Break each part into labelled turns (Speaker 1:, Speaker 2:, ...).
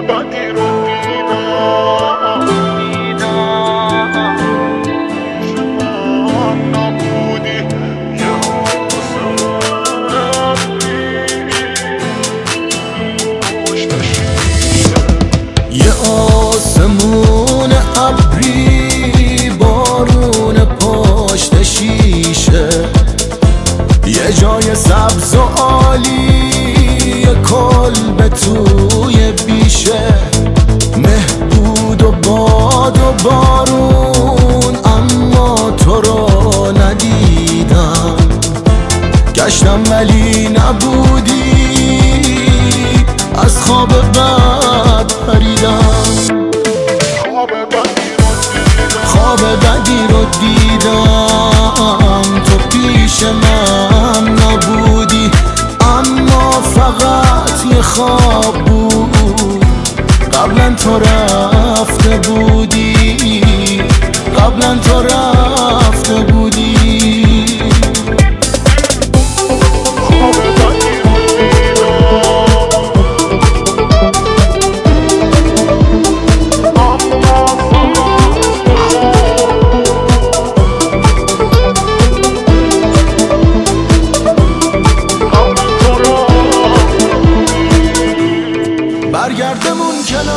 Speaker 1: بدی رو دیدم شما نبودی
Speaker 2: یه آسمون ابری بارون پشت شیشه، یه جای سبز و عالی، یه کلبه توی بیشه، مهبود و باد و بارون، اما تو رو ندیدم. گشتم ولی نبودی، از خواب بد پریدم. خواب بدی رو دیدم، تو پیش من نبودی، اما فقط یه خواب بود. قبلا تو رفته بودی، قبلا تو رفته بودی. برگردمون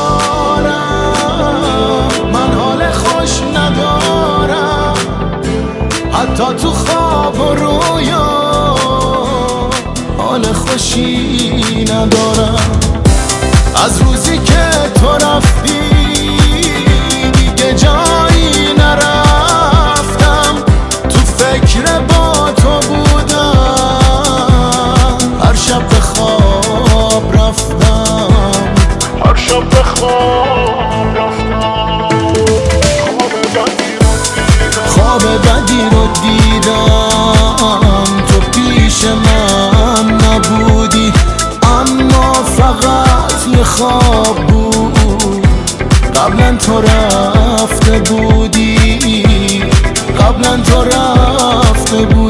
Speaker 2: کنارم، من حال خوش ندارم، حتی تو خواب و رویا حال خوشی ندارم. از روزی که تو رفتی دیگه جایی نرفتم، تو فکر با تو بودم، هر شب به خواب رفتم،
Speaker 1: هر شب به خواب رفتم.
Speaker 2: خواب بدی رو دیدم، تو پیش من نبودی، اما فقط یه خواب بود. قبلا تو رفته بودی، قبلا تو رفته بودی.